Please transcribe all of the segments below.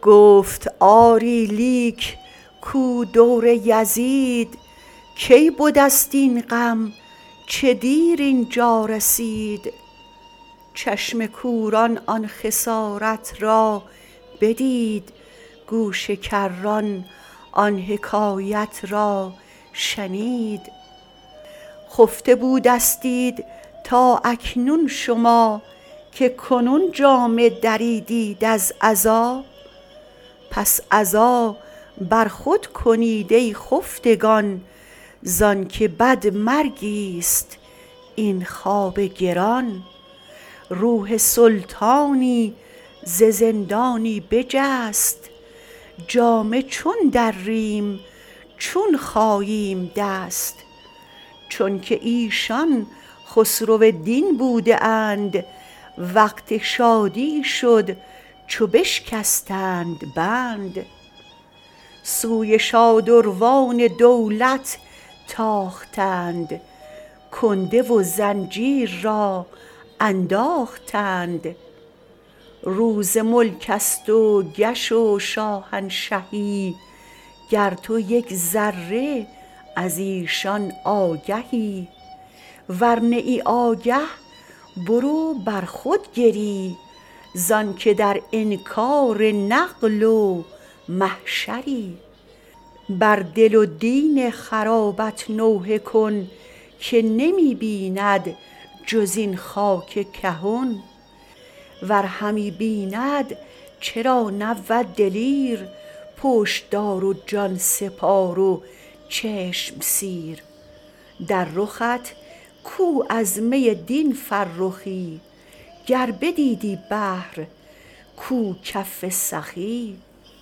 گفت آری لیک کو دور یزید، کی بدست این غم چه دیر اینجا رسید. چشم کوران آن خسارت را بدید، گوش کران آن حکایت را شنید. خفته بودستید تا اکنون شما، که کنون جامه دریدید از عزا. پس عزا بر خود کنید ای خفتگان، زانک بد مرگیست این خواب گران. روح سلطانی ز زندانی بجست، جامه چون دریم چون خاییم دست. چونک ایشان خسرو دین بوده اند، وقت شادی شد چو بشکستند بند. سوی شادروان دولت تاختند، کنده و زنجیر را انداختند. روز ملکست و گش و شاهنشهی، گر تو یک ذره ازیشان آگهی. ور نه ای آگه برو بر خود گری، زانک در انکار نقل و محشری. بر دل و دین خرابت نوحه کن، که نمی بیند جز این خاک کهن. ور همی بیند چرا نبود دلیر، پشت دار و جان سپار و چشم سیر. در رخت کو از می دین فرخی، گر بدیدی بحر کو کف سخی.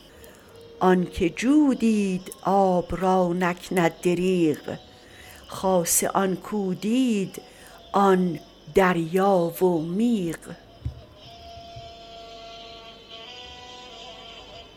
آنک جو دید آب را نکند دریغ، خاصه آن کو دید آن دریا و میغ.